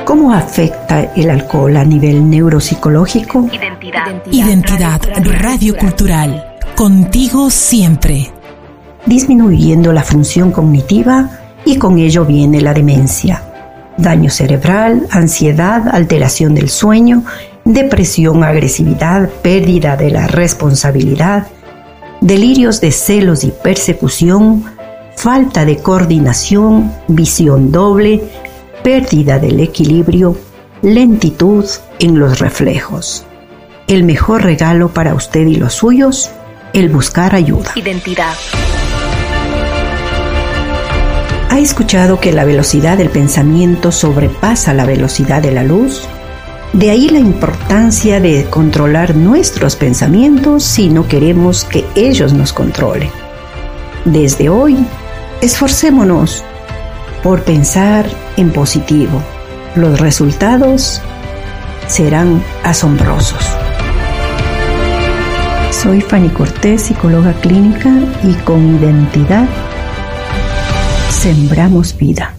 ¿Cómo afecta el alcohol a nivel neuropsicológico? Identidad radiocultural. Contigo siempre. Disminuyendo la función cognitiva y con ello viene la demencia. Daño cerebral, ansiedad, alteración del sueño, depresión, agresividad, pérdida de la responsabilidad, delirios de celos y persecución, falta de coordinación, visión doble, pérdida del equilibrio, lentitud en los reflejos. El mejor regalo para usted y los suyos, el buscar ayuda. Identidad. ¿Ha escuchado que la velocidad del pensamiento sobrepasa la velocidad de la luz? De ahí la importancia de controlar nuestros pensamientos si no queremos que ellos nos controlen. Desde hoy, esforcémonos por pensar en positivo. Los resultados serán asombrosos. Soy Fanny Cortés, psicóloga clínica, y con Identidad sembramos vida.